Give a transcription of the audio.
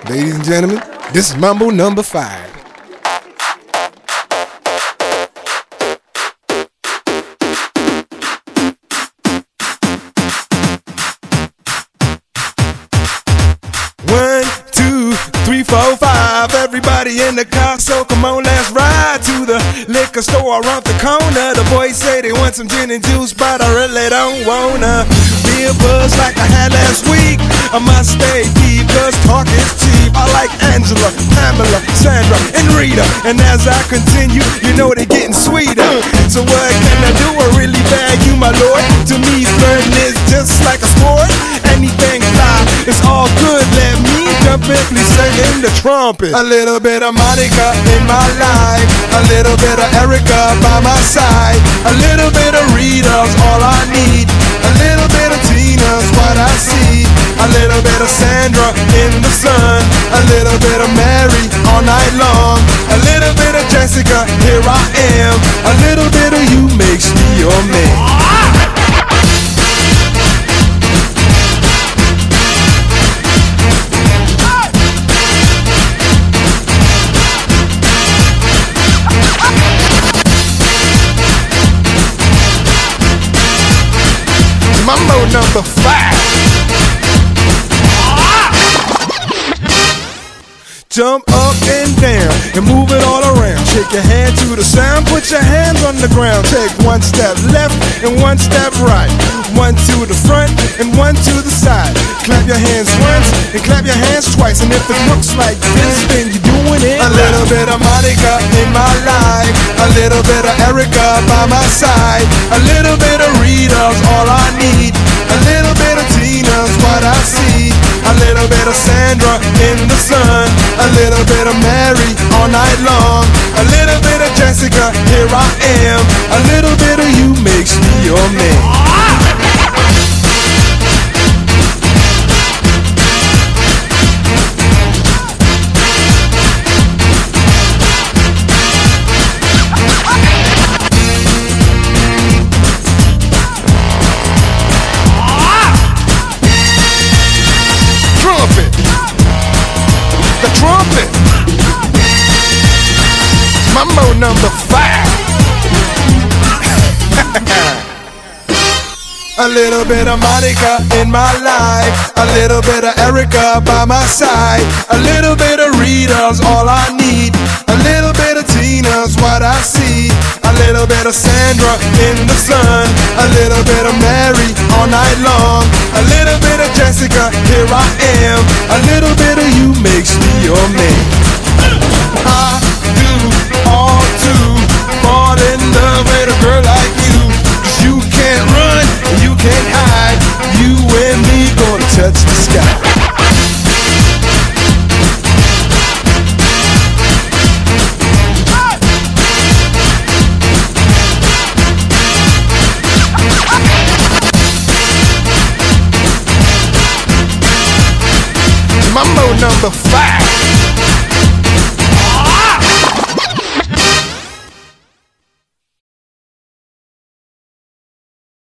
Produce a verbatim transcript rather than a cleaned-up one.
Ladies and gentlemen, this is Mambo number five. One, two, three, four, five. Everybody in the car, so come on, let's ride to the liquor store around the corner. The boys say they want some gin and juice, but I really don't wanna be a buzz like I had last week. I must stay deep, cause talk is cheap. I like Angela, Pamela, Sandra, and Rita. And as I continue, you know they're getting sweeter. So what can I do? I really bag you, my lord. To me, flirting is just like a sport. Anything fly, it's all good. Let me jump in, please sing in the trumpet. A little bit of Monica in my life, a little bit of Erica by my side, a little bit of Rita's all I need, a little bit of Tina's what I see, a little bit of Sandra in the sun, a little bit of Mary all night long, a little bit of Jessica, here I am, a little bit of you makes me your man. Mambo number five. Jump up and down and move it all around. Shake your hand to the sound, put your hands on the ground. Take one step left and one step right. One to the front and one to the side. Clap your hands once and clap your hands twice. And if it looks like this, then you're doing it. A little bit of Monica in my life, a little bit of Erica by my side, a little bit of Rita's all I need, a little bit of Tina's what I see, a little bit of Sandra in the sun, a little bit of Mary all night long, a little bit of Jessica, here I am, a little bit of you makes me your man. Trumpet, Mambo number five. A little bit of Monica in my life, a little bit of Erica by my side, a little bit of Rita's all I need, a little bit of Tina's what I see, a little bit of Sandra in the sun, a little bit of Mary all night long, a little bit of Jessica, here I am, a little bit of you makes me your man. I do all to fall in love with a girl like you, 'cause you can't run and you can't hide, you and me gonna touch the sky. Mambo number five.